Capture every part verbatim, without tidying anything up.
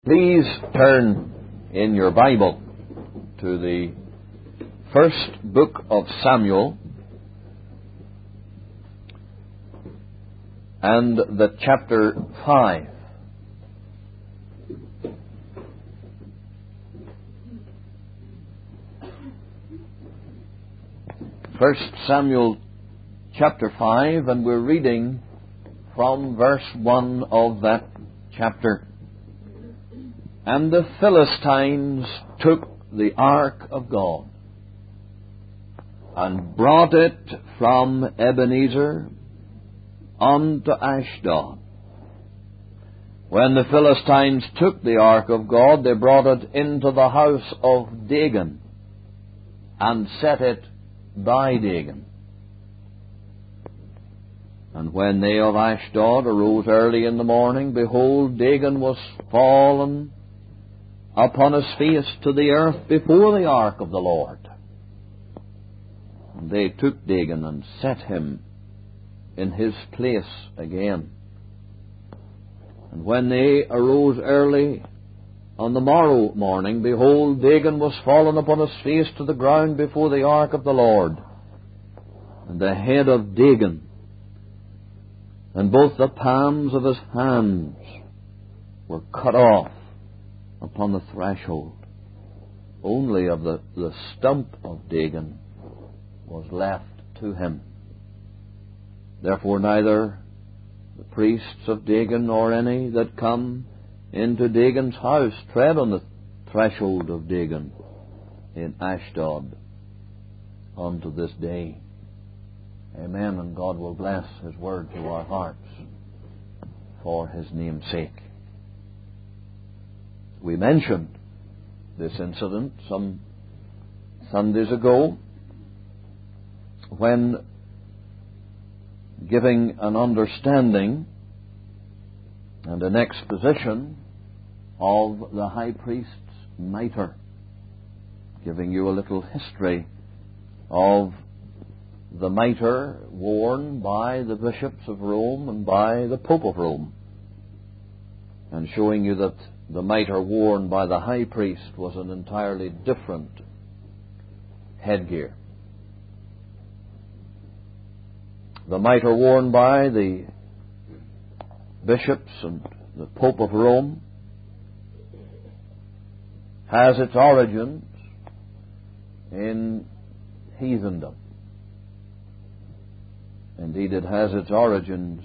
Please turn in your Bible to the first book of Samuel and the chapter five. First Samuel chapter five, and we're reading from verse one of that chapter. And the Philistines took the ark of God and brought it from Ebenezer unto Ashdod. When the Philistines took the ark of God, they brought it into the house of Dagon and set it by Dagon. And when they of Ashdod arose early in the morning, behold, Dagon was fallen upon his face to the earth before the ark of the Lord. And they took Dagon and set him in his place again. And when they arose early on the morrow morning, behold, Dagon was fallen upon his face to the ground before the ark of the Lord. And the head of Dagon and both the palms of his hands were cut off upon the threshold. Only of the, the stump of Dagon was left to him. Therefore neither the priests of Dagon nor any that come into Dagon's house tread on the threshold of Dagon in Ashdod unto this day. Amen. And God will bless His word to our hearts for His name's sake. We mentioned this incident some Sundays ago when giving an understanding and an exposition of the high priest's mitre, giving you a little history of the mitre worn by the bishops of Rome and by the Pope of Rome, and showing you that the mitre worn by the high priest was an entirely different headgear. The mitre worn by the bishops and the Pope of Rome has its origins in heathendom. Indeed, it has its origins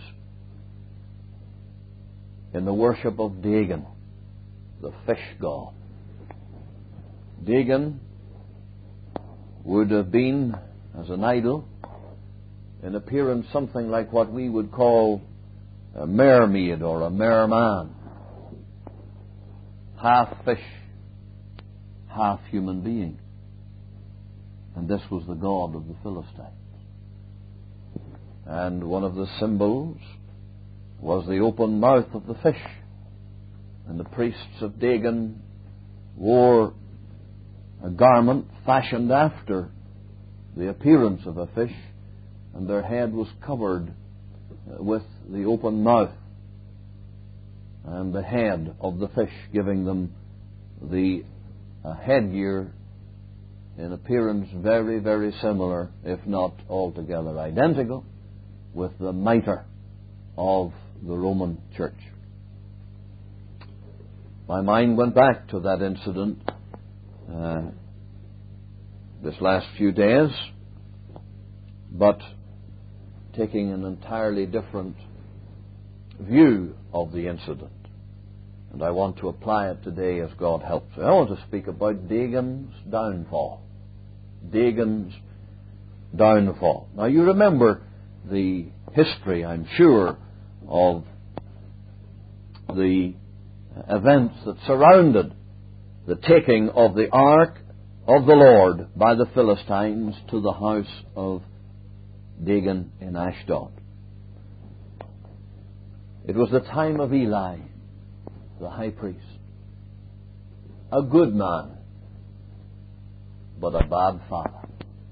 in the worship of Dagon, the fish god. Dagon would have been, as an idol, in appearance something like what we would call a mermaid or a merman. Half fish, half human being. And this was the god of the Philistines. And one of the symbols was the open mouth of the fish. And the priests of Dagon wore a garment fashioned after the appearance of a fish, and their head was covered with the open mouth and the head of the fish, giving them the uh, headgear in appearance very, very similar, if not altogether identical, with the mitre of the Roman Church. My mind went back to that incident uh, this last few days, but taking an entirely different view of the incident. And I want to apply it today as God helps. I want to speak about Dagon's downfall. Dagon's downfall. Now you remember the history, I'm sure, of the events that surrounded the taking of the ark of the Lord by the Philistines to the house of Dagon in Ashdod. It was the time of Eli, the high priest. A good man, but a bad father.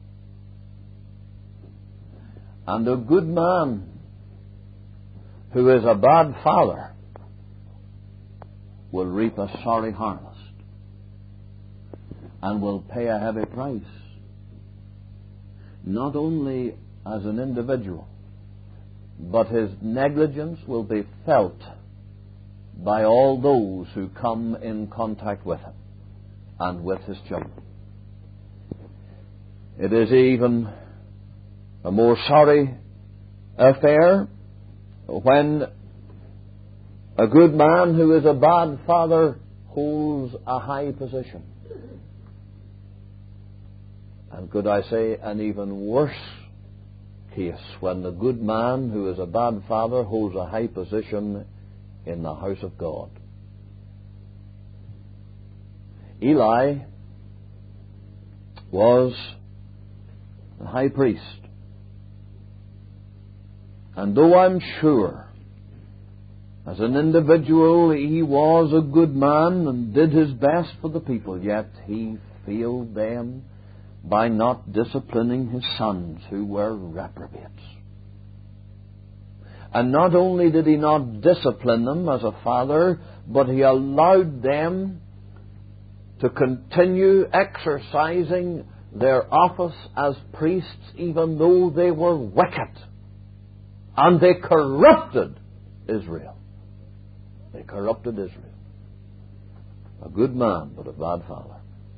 And a good man who is a bad father will reap a sorry harvest and will pay a heavy price, not only as an individual, but his negligence will be felt by all those who come in contact with him and with his children. It is even a more sorry affair when a good man who is a bad father holds a high position. And could I say an even worse case when the good man who is a bad father holds a high position in the house of God. Eli was the high priest. And though I'm sure, as an individual, he was a good man and did his best for the people, yet he failed them by not disciplining his sons, who were reprobates. And not only did he not discipline them as a father, but he allowed them to continue exercising their office as priests, even though they were wicked. And they corrupted Israel. They corrupted Israel. A good man, but a bad father.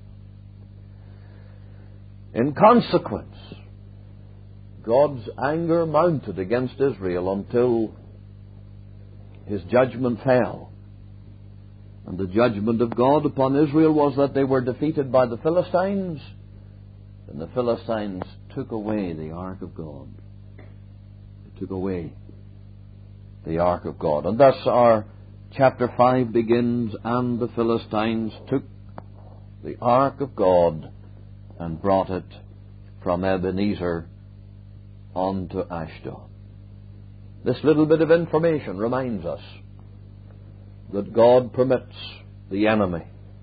In consequence, God's anger mounted against Israel until his judgment fell. And the judgment of God upon Israel was that they were defeated by the Philistines, and the Philistines took away the ark of God. They took away the ark of God. And thus our chapter five begins, and the Philistines took the ark of God and brought it from Ebenezer unto Ashdod. This little bit of information reminds us that God permits the enemy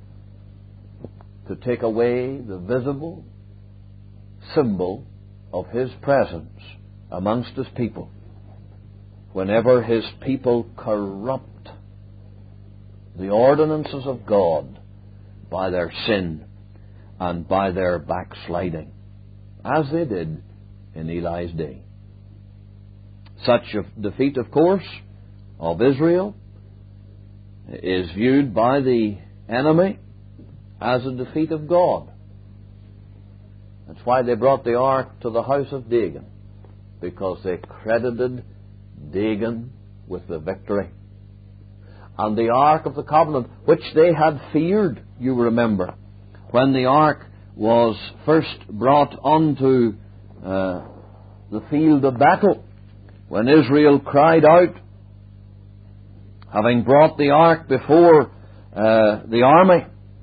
to take away the visible symbol of his presence amongst his people whenever his people corrupt the ordinances of God by their sin and by their backsliding, as they did in Eli's day. Such a defeat, of course, of Israel is viewed by the enemy as a defeat of God. That's why they brought the ark to the house of Dagon, because they credited Dagon with the victory. And the ark of the covenant, which they had feared, you remember, when the ark was first brought onto uh, the field of battle, when Israel cried out, having brought the ark before uh, the army.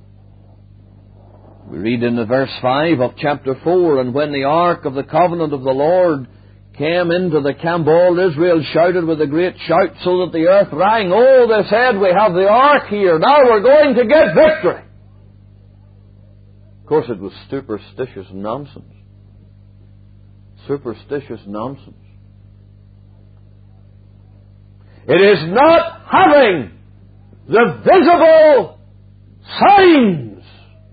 We read in the verse five of chapter four, and when the ark of the covenant of the Lord came into the camp, all Israel shouted with a great shout, so that the earth rang. Oh, they said, we have the ark here, now we're going to get victory. Of course, it was superstitious nonsense. Superstitious nonsense. It is not having the visible signs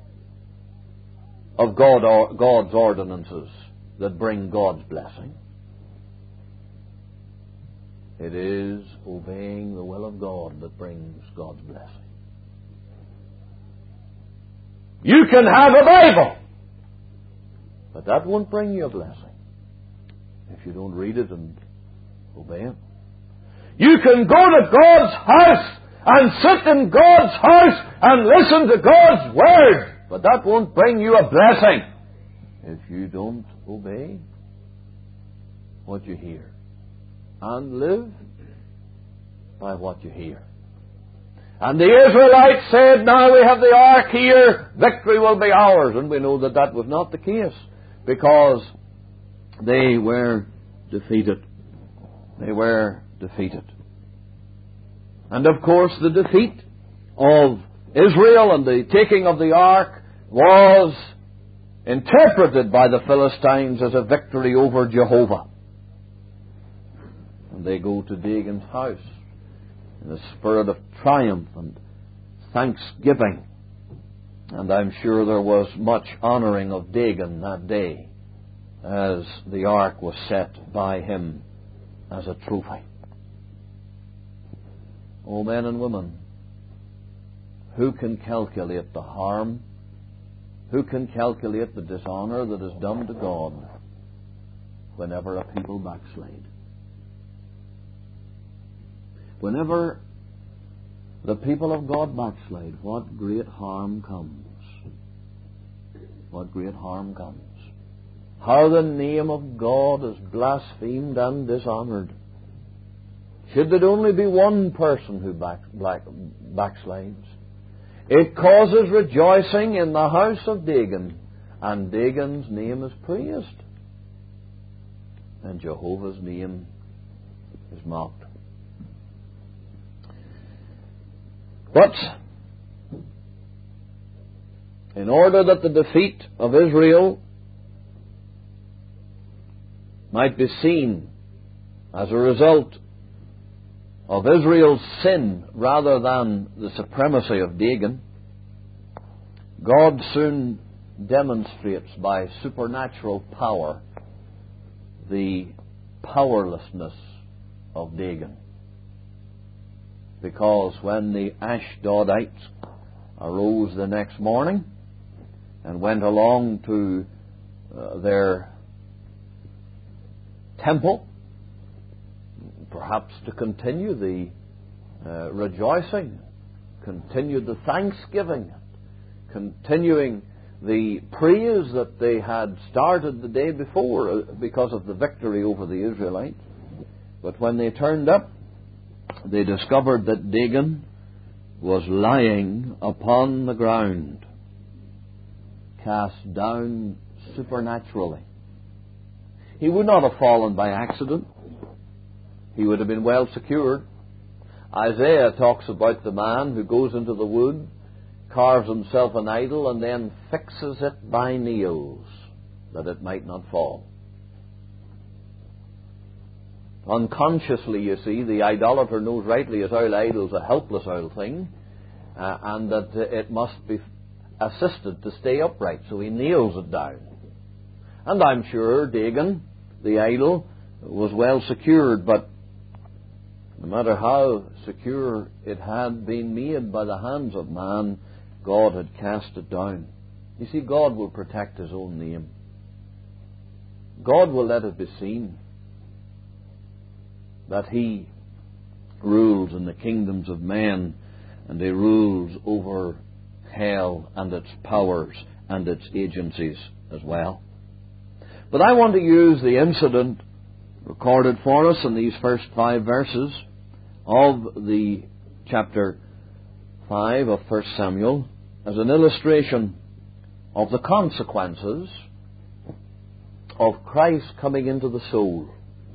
of God or God's ordinances that bring God's blessing. It is obeying the will of God that brings God's blessing. You can have a Bible, but that won't bring you a blessing if you don't read it and obey it. You can go to God's house and sit in God's house and listen to God's Word, but that won't bring you a blessing if you don't obey what you hear and live by what you hear. And the Israelites said, now we have the ark here, victory will be ours. And we know that that was not the case, because they were defeated. They were defeated. And of course the defeat of Israel and the taking of the ark was interpreted by the Philistines as a victory over Jehovah. And they go to Dagon's house in a spirit of triumph and thanksgiving. And I'm sure there was much honouring of Dagon that day as the ark was set by him as a trophy. O men and women, who can calculate the harm, who can calculate the dishonour that is done to God whenever a people backslide? Whenever the people of God backslide, what great harm comes. What great harm comes. How the name of God is blasphemed and dishonoured. Should there only be one person who back, back, backslides, it causes rejoicing in the house of Dagon, and Dagon's name is praised, and Jehovah's name is mocked. But in order that the defeat of Israel might be seen as a result of Israel's sin rather than the supremacy of Dagon, God soon demonstrates by supernatural power the powerlessness of Dagon. Because when the Ashdodites arose the next morning and went along to uh, their temple, perhaps to continue the uh, rejoicing, continue the thanksgiving, continuing the praise that they had started the day before uh, because of the victory over the Israelites. But when they turned up, they discovered that Dagon was lying upon the ground, cast down supernaturally. He would not have fallen by accident. He would have been well secured. Isaiah talks about the man who goes into the wood, carves himself an idol, and then fixes it by nails, that it might not fall. Unconsciously, you see, the idolater knows rightly as how idol's a helpless old thing, uh, and that uh, it must be assisted to stay upright, so he nails it down. And I'm sure Dagon, the idol, was well secured, but no matter how secure it had been made by the hands of man, God had cast it down. You see, God will protect His own name. God will let it be seen that He rules in the kingdoms of men, and He rules over hell and its powers and its agencies as well. But I want to use the incident recorded for us in these first five verses of the chapter five of First Samuel as an illustration of the consequences of Christ coming into the soul.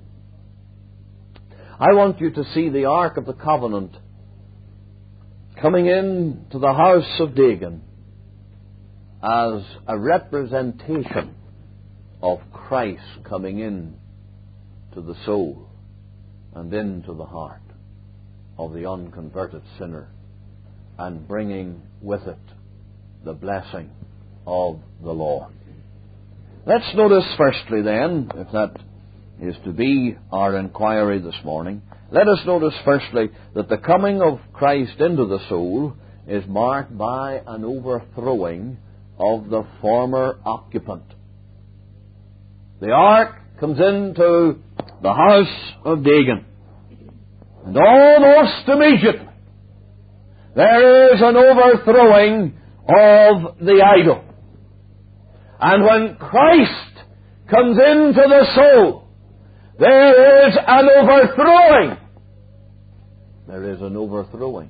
I want you to see the Ark of the Covenant coming into the house of Dagon as a representation of Christ coming in to the soul and into the heart of the unconverted sinner, and bringing with it the blessing of the Lord. Let's notice firstly then, if that is to be our inquiry this morning, let us notice firstly that the coming of Christ into the soul is marked by an overthrowing of the former occupant. The ark comes into the house of Dagon, and almost immediately there is an overthrowing of the idol. And when Christ comes into the soul, there is an overthrowing. There is an overthrowing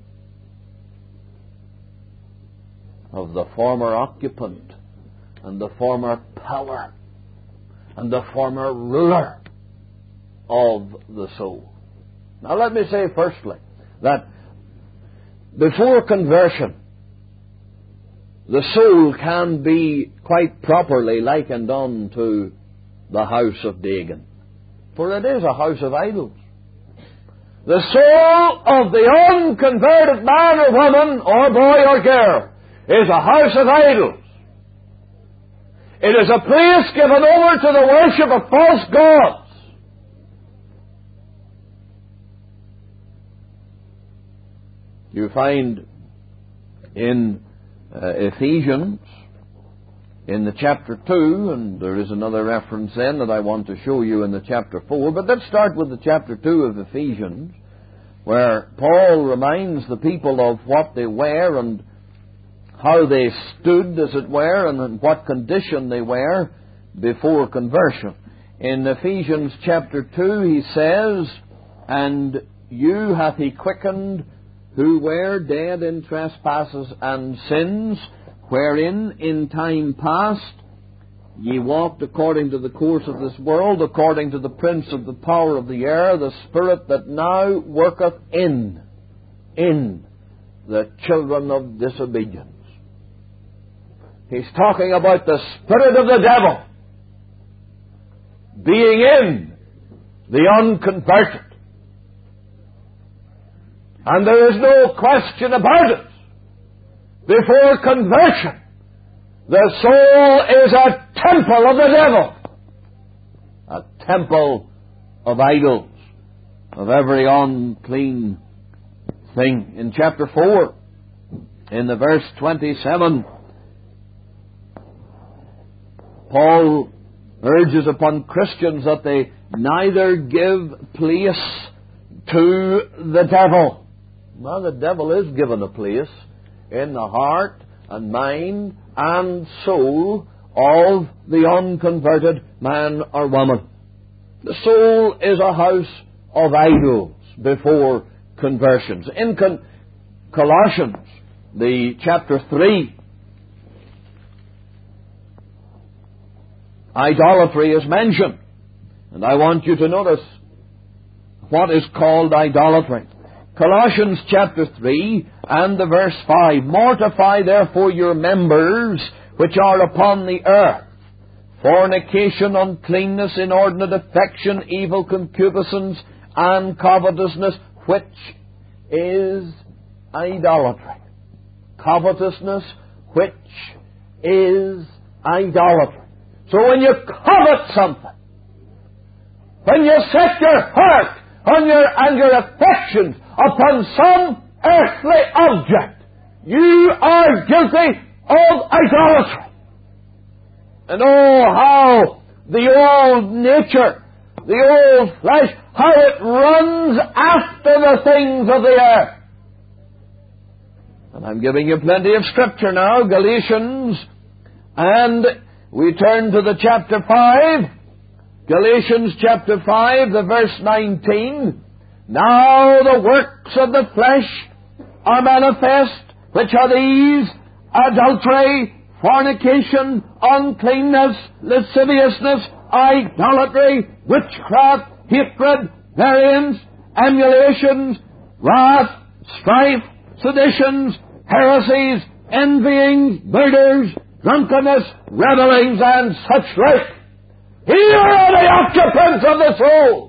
of the former occupant and the former power and the former ruler of the soul. Now let me say firstly that before conversion, the soul can be quite properly likened unto the house of Dagon. For it is a house of idols. The soul of the unconverted man or woman, or boy or girl, is a house of idols. It is a place given over to the worship of false gods. You find in uh, Ephesians, in the chapter two, and there is another reference then that I want to show you in the chapter four, but let's start with the chapter two of Ephesians, where Paul reminds the people of what they were and how they stood, as it were, and in what condition they were before conversion. In Ephesians chapter two he says, "And you hath he quickened, who were dead in trespasses and sins, wherein in time past ye walked according to the course of this world, according to the prince of the power of the air, the spirit that now worketh in, in the children of disobedience." He's talking about the spirit of the devil being in the unconverted. And there is no question about it. Before conversion, the soul is a temple of the devil, a temple of idols, of every unclean thing. In chapter four, in the verse twenty-seven, Paul urges upon Christians that they neither give place to the devil. Well, the devil is given a place in the heart and mind and soul of the unconverted man or woman. The soul is a house of idols before conversions. In Con- Colossians, the chapter three, idolatry is mentioned. And I want you to notice what is called idolatry. Colossians chapter three and the verse five. "Mortify therefore your members which are upon the earth, fornication, uncleanness, inordinate affection, evil concupiscence, and covetousness, which is idolatry." Covetousness, which is idolatry. So when you covet something, when you set your heart on your, and your affections upon some earthly object, you are guilty of idolatry. And oh, how the old nature, the old flesh, how it runs after the things of the earth. And I'm giving you plenty of scripture now, Galatians, and we turn to the chapter five, Galatians chapter five, the verse nineteen. "Now the works of the flesh are manifest, which are these: adultery, fornication, uncleanness, lasciviousness, idolatry, witchcraft, hatred, variance, emulations, wrath, strife, seditions, heresies, envyings, murders, drunkenness, revellings, and such like. Here are the occupants of the soul.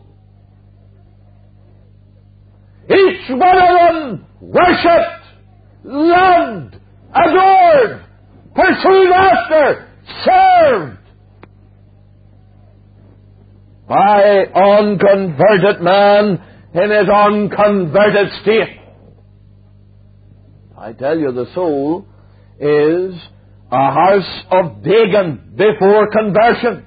Each one of them worshipped, loved, adored, pursued after, served by unconverted man in his unconverted state. I tell you, the soul is a house of Dagon before conversion.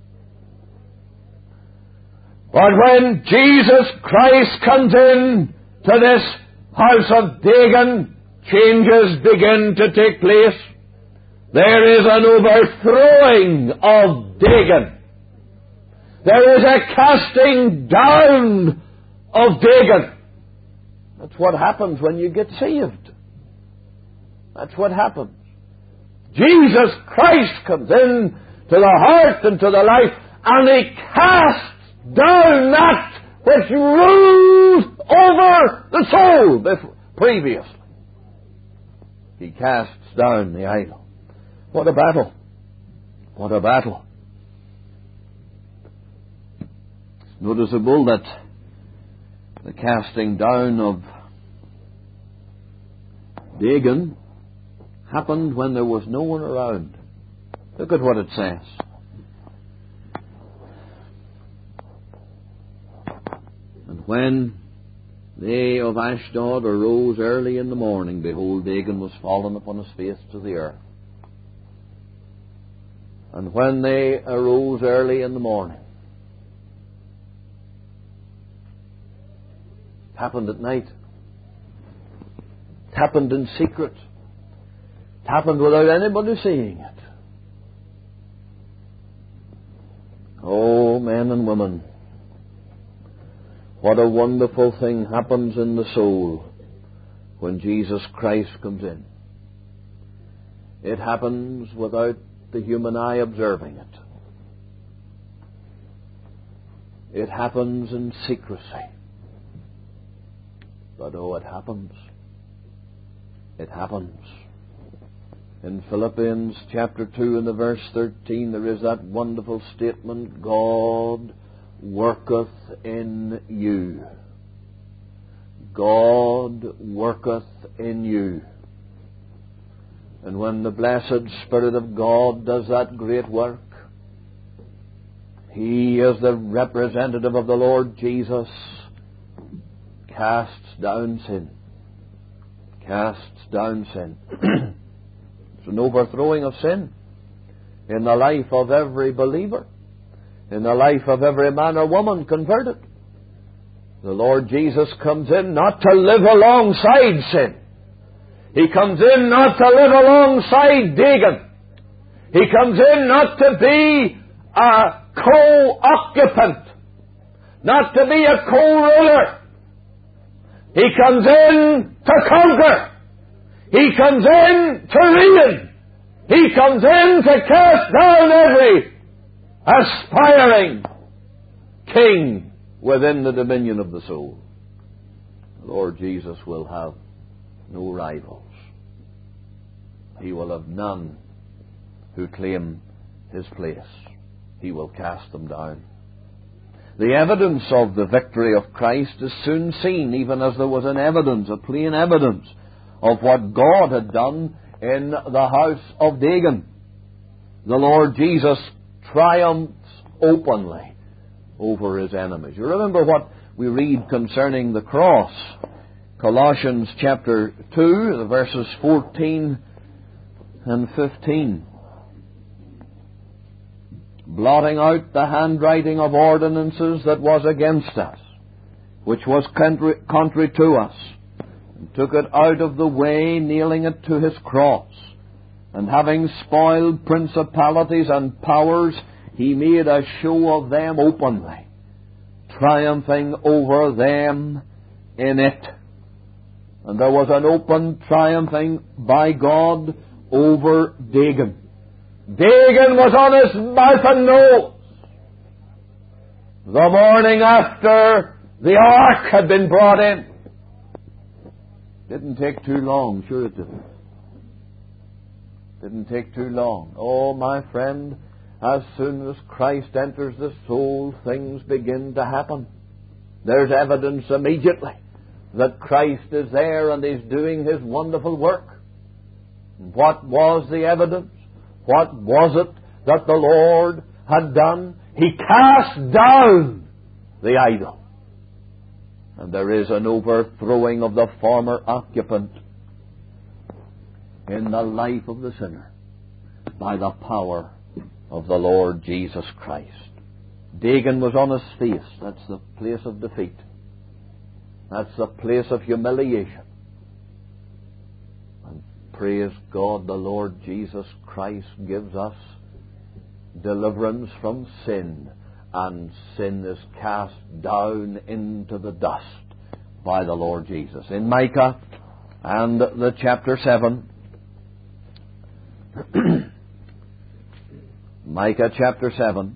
But when Jesus Christ comes in to this house of Dagon, changes begin to take place. There is an overthrowing of Dagon. There is a casting down of Dagon. That's what happens when you get saved. That's what happens. Jesus Christ comes in to the heart and to the life, and He casts down that which rules over the soul before, previously. He casts down the idol. What a battle. What a battle. It's noticeable that The casting down of Dagon happened when there was no one around. Look at what it says. And when they of Ashdod arose early in the morning, behold, Dagon was fallen upon his face to the earth. And when they arose early in the morning, it happened at night. It happened in secret. It happened without anybody seeing it. Oh, men and women, what a wonderful thing happens in the soul when Jesus Christ comes in. It happens without the human eye observing it. It happens in secrecy. But oh, it happens. It happens. In Philippians chapter two and the verse thirteen, there is that wonderful statement, God worketh in you. God worketh in you. And when the blessed Spirit of God does that great work, He, as the representative of the Lord Jesus, casts down sin. Casts down sin. It's an overthrowing of sin in the life of every believer, in the life of every man or woman converted. The Lord Jesus comes in not to live alongside sin. He comes in not to live alongside Dagon. He comes in not to be a co-occupant, not to be a co-ruler. He comes in to conquer. He comes in to reign. He comes in to cast down every aspiring king within the dominion of the soul. The Lord Jesus will have no rivals. He will have none who claim His place. He will cast them down. The evidence of the victory of Christ is soon seen, even as there was an evidence, a plain evidence of what God had done in the house of Dagon. The Lord Jesus triumphs openly over His enemies. You remember what we read concerning the cross. Colossians chapter two, the verses fourteen and fifteen. Blotting out the handwriting of ordinances that was against us, which was contrary, contrary to us, and took it out of the way, nailing it to His cross. And having spoiled principalities and powers, He made a show of them openly, triumphing over them in it. And there was an open triumphing by God over Dagon. Dagon was on his mouth and nose the morning after the ark had been brought in. Didn't take too long, sure it didn't. Didn't take too long. Oh, my friend, as soon as Christ enters the soul, things begin to happen. There's evidence immediately that Christ is there and is doing His wonderful work. What was the evidence? What was it that the Lord had done? He cast down the idol. And there is an overthrowing of the former occupant in the life of the sinner by the power of the Lord Jesus Christ. Dagon was on his face. That's the place of defeat. That's the place of humiliation. And praise God, the Lord Jesus Christ gives us deliverance from sin, and sin is cast down into the dust by the Lord Jesus. In Micah and the chapter seven, Micah chapter seven,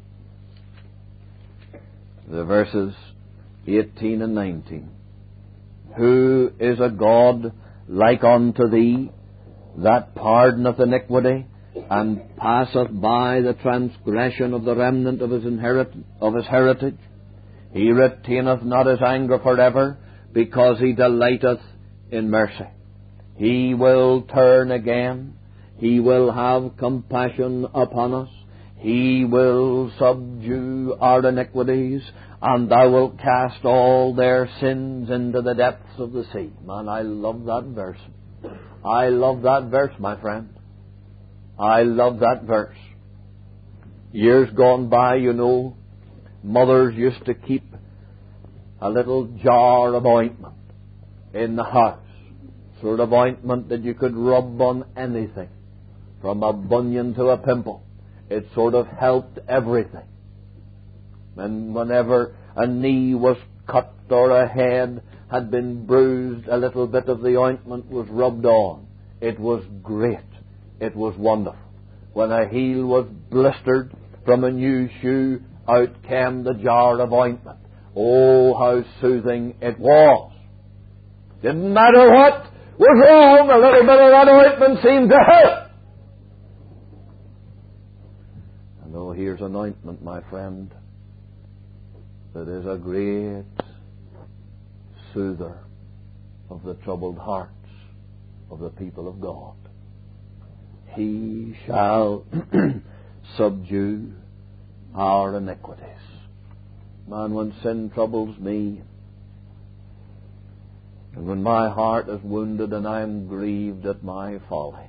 the verses eighteen and nineteen. Who is a God like unto thee, that pardoneth iniquity, and passeth by the transgression of the remnant of his inherit of his heritage? He retaineth not his anger forever, because he delighteth in mercy. He will turn again. He will have compassion upon us. He will subdue our iniquities, and thou wilt cast all their sins into the depths of the sea. Man, I love that verse. I love that verse, my friend. I love that verse. Years gone by, you know, mothers used to keep a little jar of ointment in the house, sort of ointment that you could rub on anything, from a bunion to a pimple. It sort of helped everything. And whenever a knee was cut or a head had been bruised, a little bit of the ointment was rubbed on. It was great. It was wonderful. When a heel was blistered from a new shoe, out came the jar of ointment. Oh, how soothing it was. Didn't matter what was wrong, a little bit of that ointment seemed to help. And oh, here's an ointment, my friend, that is a great soother of the troubled hearts of the people of God. He shall subdue our iniquities. Man, when sin troubles me, and when my heart is wounded and I am grieved at my folly,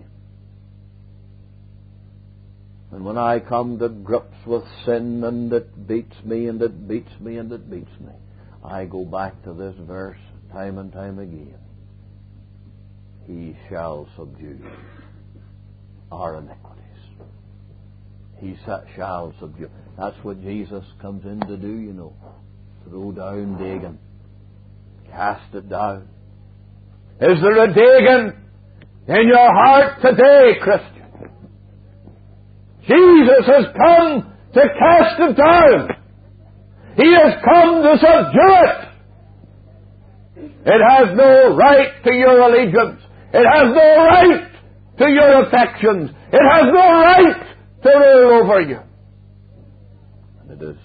and when I come to grips with sin and it beats me and it beats me and it beats me, I go back to this verse time and time again. He shall subdue our iniquities. He shall subdue. That's what Jesus comes in to do, you know. Throw down Dagon. Cast it down. Is there a Dagon in your heart today, Christian? Jesus has come to cast it down. He has come to subdue it. It has no right to your allegiance. It has no right to your affections. It has no right to rule over you. And it is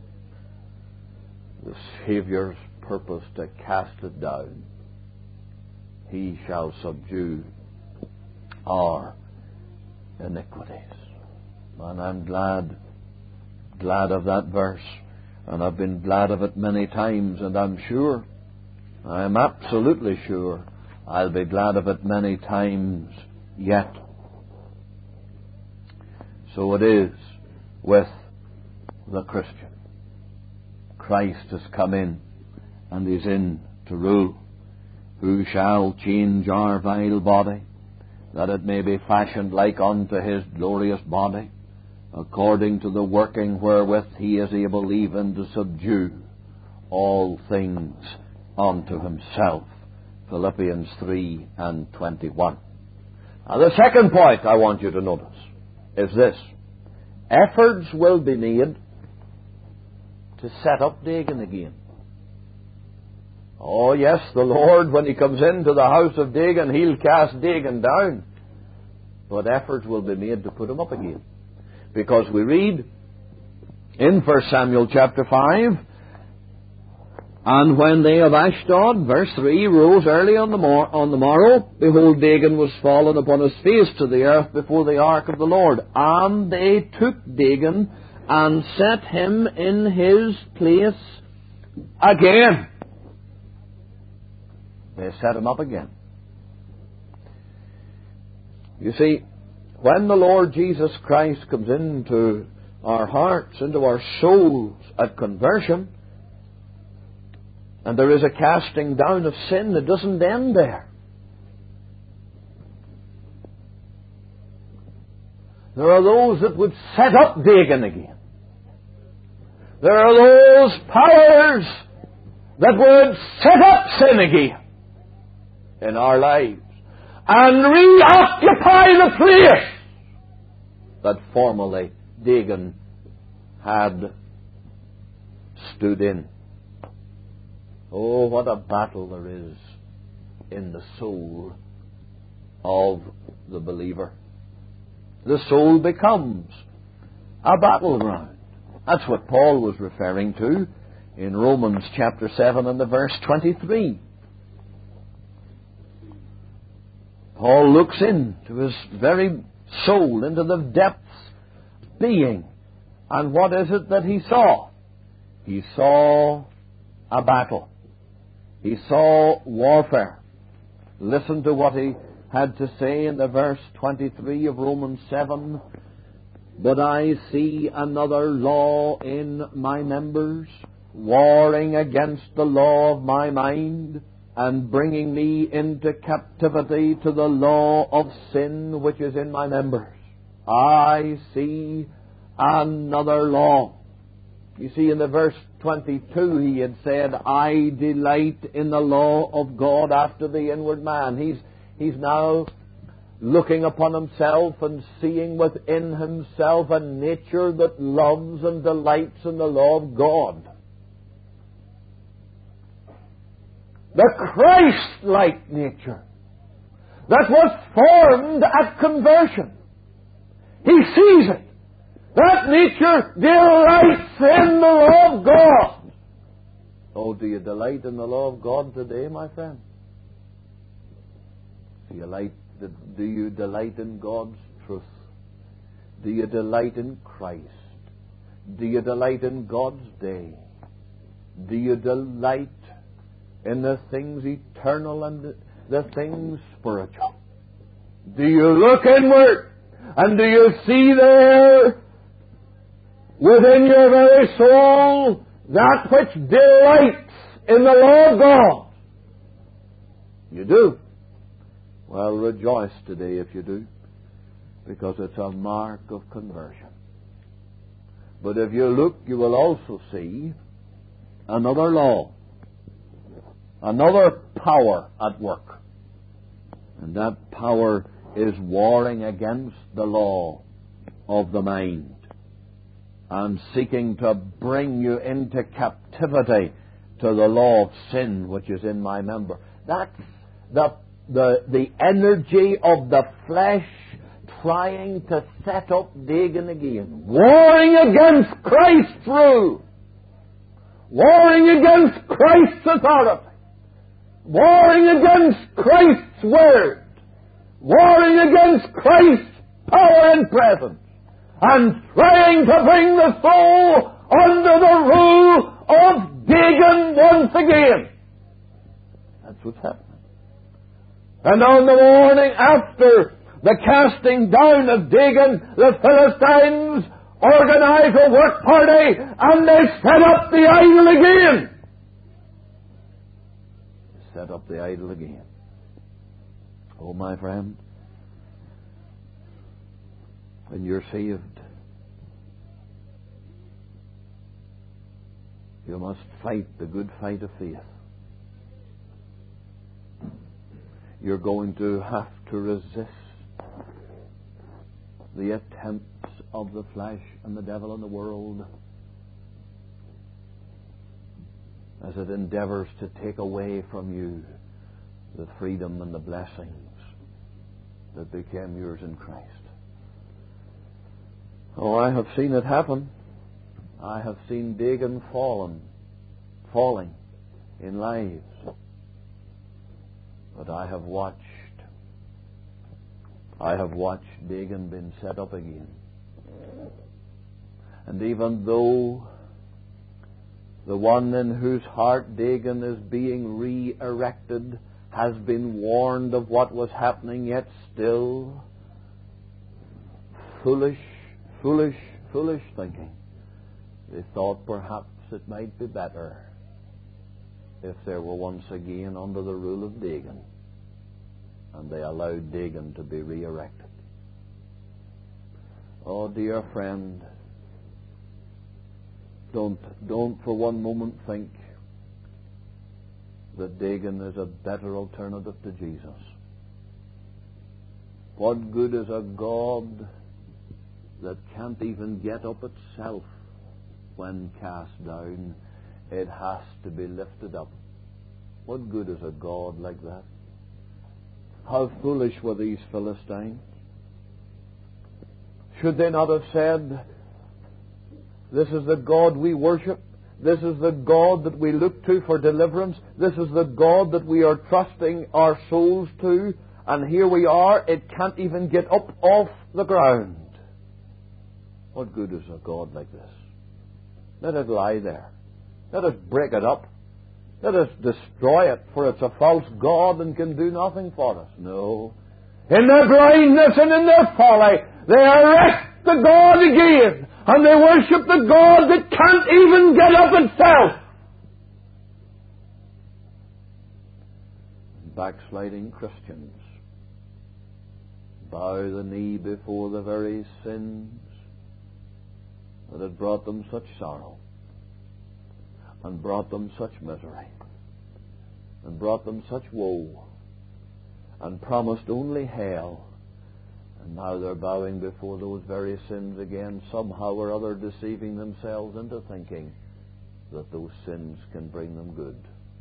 the Saviour's purpose to cast it down. He shall subdue our iniquities. And I'm glad, glad of that verse. And I've been glad of it many times, and I'm sure, I'm absolutely sure, I'll be glad of it many times yet. So it is with the Christian. Christ has come in, and is in to rule. Who shall change our vile body, that it may be fashioned like unto his glorious body, according to the working wherewith he is able even to subdue all things unto himself. Philippians three and twenty-one. Now the second point I want you to notice is this. Efforts will be made to set up Dagon again. Oh yes, the Lord, when he comes into the house of Dagon, he'll cast Dagon down. But efforts will be made to put him up again. Because we read in First Samuel chapter five, and when they of Ashdod, verse three, rose early on the, mor- on the morrow, behold, Dagon was fallen upon his face to the earth before the ark of the Lord. And they took Dagon and set him in his place again. They set him up again. You see, when the Lord Jesus Christ comes into our hearts, into our souls at conversion, and there is a casting down of sin, it doesn't end there. There are those that would set up Dagon again. There are those powers that would set up sin again in our lives and reoccupy the place that formerly Dagon had stood in. Oh, what a battle there is in the soul of the believer. The soul becomes a battleground. That's what Paul was referring to in Romans chapter seven and the verse twenty-three. Paul looks into his very soul, into the depths of being. And what is it that he saw? He saw a battle. He saw warfare. Listen to what he had to say in the verse twenty-three of Romans seven. But I see another law in my members, warring against the law of my mind, and bringing me into captivity to the law of sin which is in my members. I see another law. You see, in the verse twenty-two he had said, I delight in the law of God after the inward man. He's, he's now looking upon himself and seeing within himself a nature that loves and delights in the law of God. The Christ-like nature that was formed at conversion. He sees it. That nature delights in the law of God. Oh, do you delight in the law of God today, my friend? Do you, like, do you delight in God's truth? Do you delight in Christ? Do you delight in God's day? Do you delight in the things eternal and the things spiritual? Do you look inward and do you see there within your very soul that which delights in the law of God? You do. Well, rejoice today if you do, because it's a mark of conversion. But if you look, you will also see another law, another power at work. And that power is warring against the law of the mind and seeking to bring you into captivity to the law of sin which is in my member. That's the, the, the energy of the flesh trying to set up Dagon again, warring against Christ's rule, warring against Christ's authority, warring against Christ's word, warring against Christ's power and presence, and trying to bring the soul under the rule of Dagon once again. That's what's happening. And on the morning after the casting down of Dagon, the Philistines organize a work party and they set up the idol again. They set up the idol again. Oh, my friend, when you're saved, you must fight the good fight of faith. You're going to have to resist the attempts of the flesh and the devil and the world as it endeavors to take away from you the freedom and the blessings that became yours in Christ. Oh, I have seen it happen. I have seen Dagon fallen, falling in lives. But I have watched, I have watched Dagon being set up again. And even though the one in whose heart Dagon is being re-erected has been warned of what was happening, yet still foolish, foolish, foolish thinking. They thought perhaps it might be better if they were once again under the rule of Dagon, and they allowed Dagon to be re-erected. Oh, dear friend, don't, don't for one moment think that Dagon is a better alternative to Jesus. What good is a God that can't even get up itself when cast down? It has to be lifted up. What good is a God like that? How foolish were these Philistines? Should they not have said, this is the God we worship, This is the God that we look to for deliverance. This is the God that we are trusting our souls to. And here we are, it can't even get up off the ground. What good is a God like this? Let it lie there. Let us break it up. Let us destroy it, for it's a false God and can do nothing for us. No. In their blindness and in their folly, they erect the God again, and they worship the God that can't even get up itself. Backsliding Christians bow the knee before the very sins that had brought them such sorrow, and brought them such misery, and brought them such woe, and promised only hell. And now they're bowing before those very sins again, somehow or other deceiving themselves into thinking that those sins can bring them good.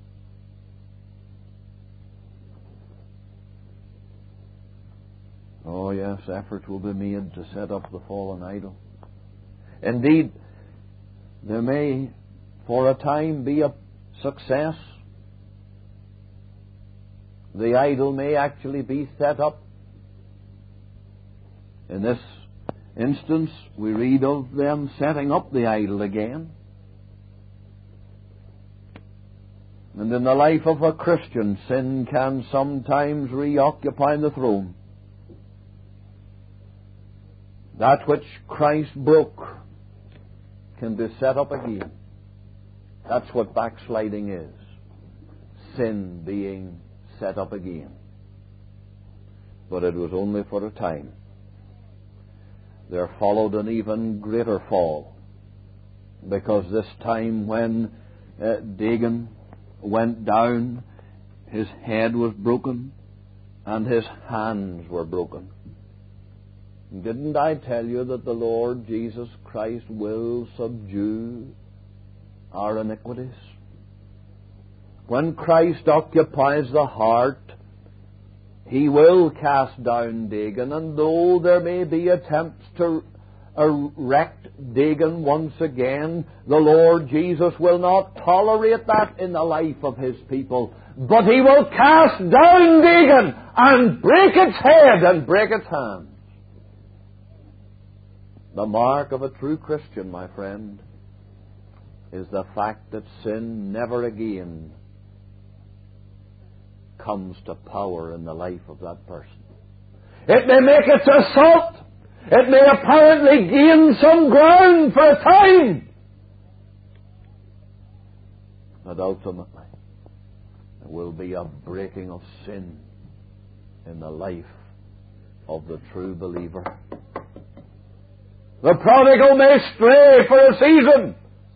Oh yes, effort will be made to set up the fallen idol. Indeed, there may for a time be a success. The idol may actually be set up. In this instance, we read of them setting up the idol again. And in the life of a Christian, sin can sometimes reoccupy the throne. That which Christ broke can be set up again. That's what backsliding is. Sin being set up again. But it was only for a time. There followed an even greater fall, because this time when uh, Dagon went down, his head was broken and his hands were broken. Didn't I tell you that the Lord Jesus Christ will subdue our iniquities? When Christ occupies the heart, He will cast down Dagon, and though there may be attempts to erect Dagon once again, the Lord Jesus will not tolerate that in the life of His people, but He will cast down Dagon and break its head and break its hands. The mark of a true Christian, my friend, is the fact that sin never again comes to power in the life of that person. It may make its assault. It may apparently gain some ground for a time. But ultimately, there will be a breaking of sin in the life of the true believer. The prodigal may stray for a season,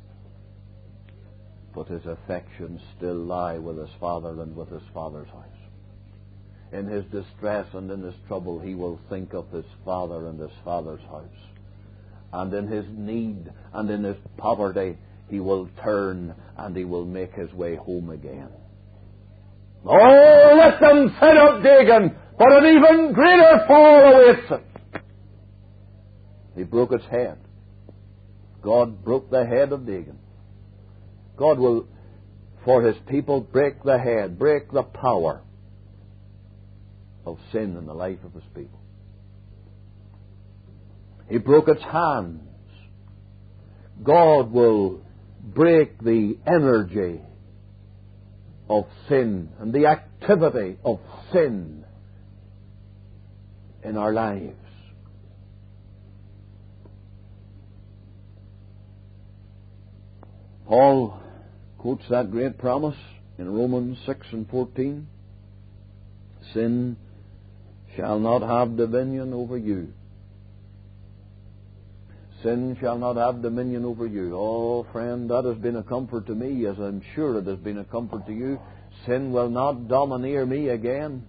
but his affections still lie with his father and with his father's house. In his distress and in his trouble, he will think of his father and his father's house. And in his need and in his poverty, he will turn and he will make his way home again. Oh, let them set up Dagon, but an even greater fall awaits it. He broke its head. God broke the head of Dagon. God will, for His people, break the head, break the power of sin in the life of His people. He broke its hands. God will break the energy of sin and the activity of sin in our lives. Paul quotes that great promise in Romans six and fourteen. Sin shall not have dominion over you. Sin shall not have dominion over you. Oh, friend, that has been a comfort to me, as I'm sure it has been a comfort to you. Sin will not domineer me again.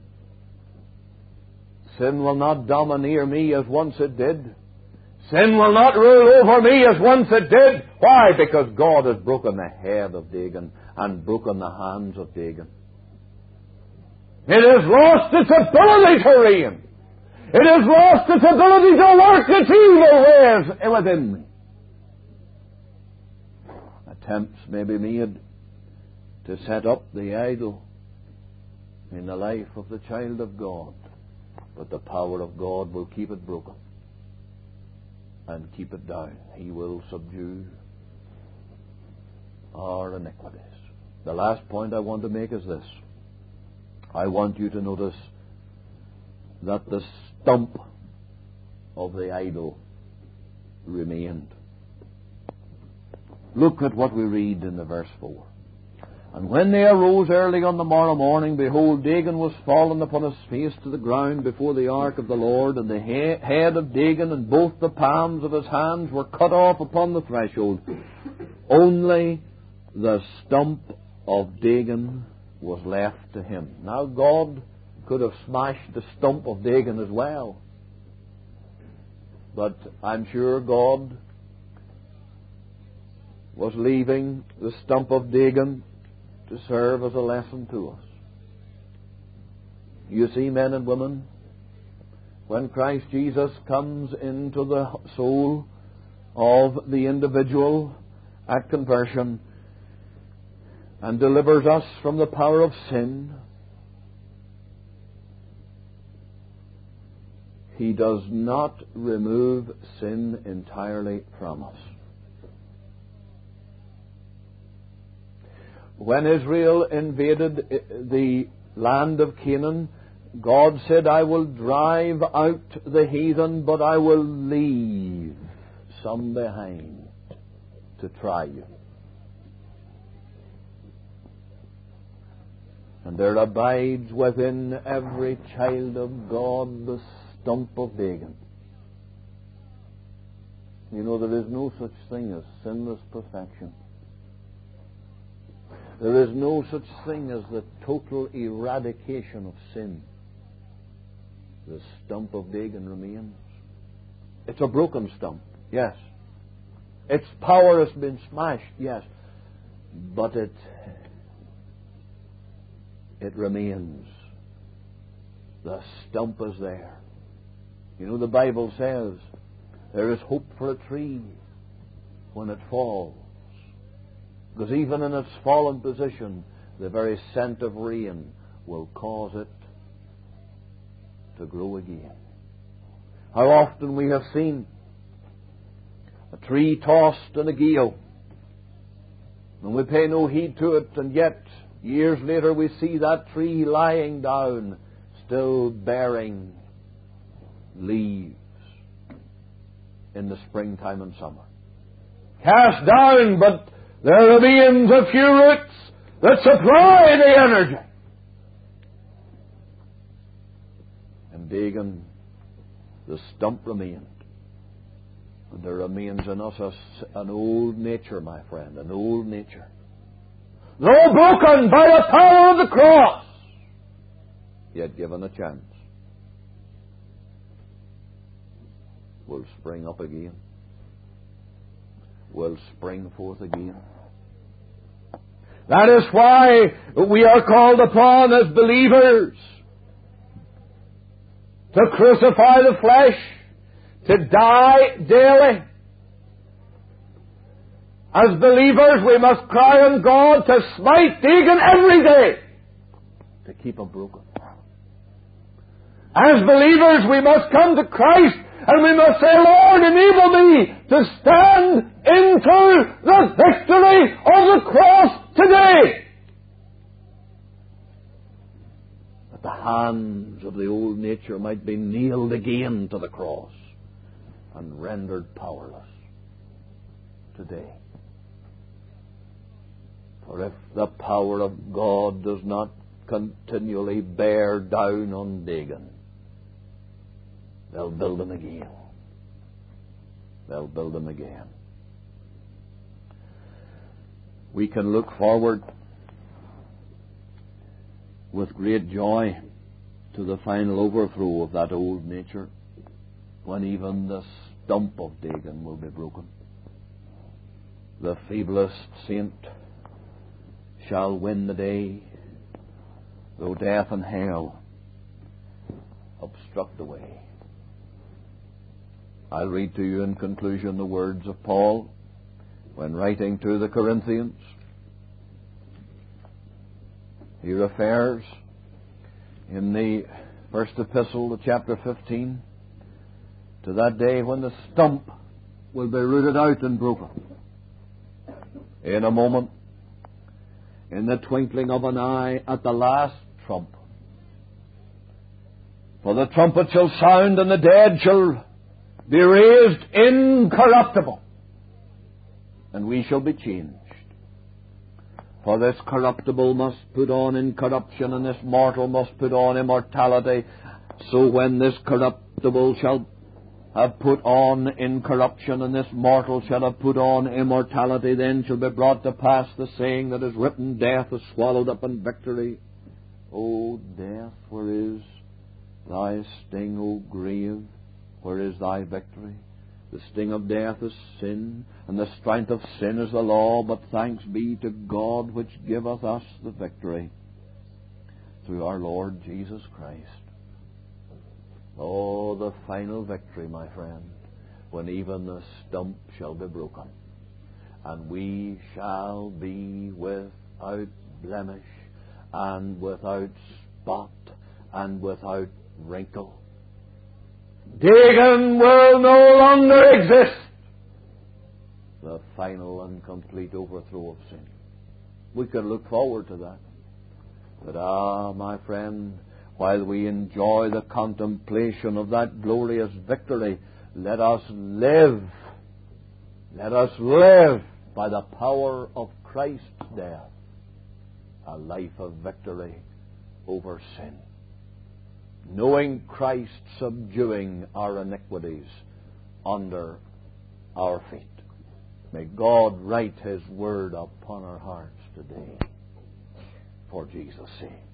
Sin will not domineer me as once it did. Sin will not rule over me as once it did. Why? Because God has broken the head of Dagon and broken the hands of Dagon. It has lost its ability to reign. It has lost its ability to work its evil ways within me. A Attempts may be made to set up the idol in the life of the child of God, but the power of God will keep it broken and keep it down. He will subdue our iniquities. The last point I want to make is this. I want you to notice that the stump of the idol remained. Look at what we read in the verse four. And when they arose early on the morrow morning, behold, Dagon was fallen upon his face to the ground before the ark of the Lord, and the he- head of Dagon and both the palms of his hands were cut off upon the threshold. Only the stump of Dagon was left to him. Now God could have smashed the stump of Dagon as well, but I'm sure God was leaving the stump of Dagon to serve as a lesson to us. You see, men and women, when Christ Jesus comes into the soul of the individual at conversion and delivers us from the power of sin, He does not remove sin entirely from us. When Israel invaded the land of Canaan, God said, I will drive out the heathen, but I will leave some behind to try you. And there abides within every child of God the stump of Dagon. You know, there is no such thing as sinless perfection. There is no such thing as the total eradication of sin. The stump of Dagon remains. It's a broken stump, yes. Its power has been smashed, yes. But it, it remains. The stump is there. You know, the Bible says there is hope for a tree when it falls. Because even in its fallen position, the very scent of rain will cause it to grow again. How often we have seen a tree tossed in a gale, and we pay no heed to it, and yet years later we see that tree lying down, still bearing leaves in the springtime and summer. Cast down, but there remains a few roots that supply the energy. And Dagon, the stump remained. And there remains in us a, an old nature, my friend, an old nature. Though broken by the power of the cross, yet given a chance, will spring up again. Will spring forth again. That is why we are called upon as believers to crucify the flesh, to die daily. As believers, we must cry on God to smite Dagon every day to keep him broken. As believers, we must come to Christ and we must say, Lord, enable me to stand into the victory of the cross today. That the hands of the old nature might be nailed again to the cross and rendered powerless today. For if the power of God does not continually bear down on Dagon, they'll build him again. They'll build him again. We can look forward with great joy to the final overthrow of that old nature, when even the stump of Dagon will be broken. The feeblest saint shall win the day, though death and hell obstruct the way. I'll read to you in conclusion the words of Paul when writing to the Corinthians, he refers in the first epistle, chapter fifteen, to that day when the stump will be rooted out and broken. In a moment, in the twinkling of an eye, at the last trump. For the trumpet shall sound, and the dead shall be raised incorruptible, and we shall be changed. For this corruptible must put on incorruption, and this mortal must put on immortality. So when this corruptible shall have put on incorruption, and this mortal shall have put on immortality, then shall be brought to pass the saying that is written, Death is swallowed up in victory. O death, where is thy sting? O grave, where is thy victory? The sting of death is sin, and the strength of sin is the law, but thanks be to God which giveth us the victory through our Lord Jesus Christ. Oh, the final victory, my friend, when even the stump shall be broken, and we shall be without blemish, and without spot, and without wrinkle. Dagon will no longer exist. The final and complete overthrow of sin. We could look forward to that. But ah, my friend, while we enjoy the contemplation of that glorious victory, let us live. Let us live by the power of Christ's death, a life of victory over sin, knowing Christ subduing our iniquities under our feet. May God write His word upon our hearts today, for Jesus' sake.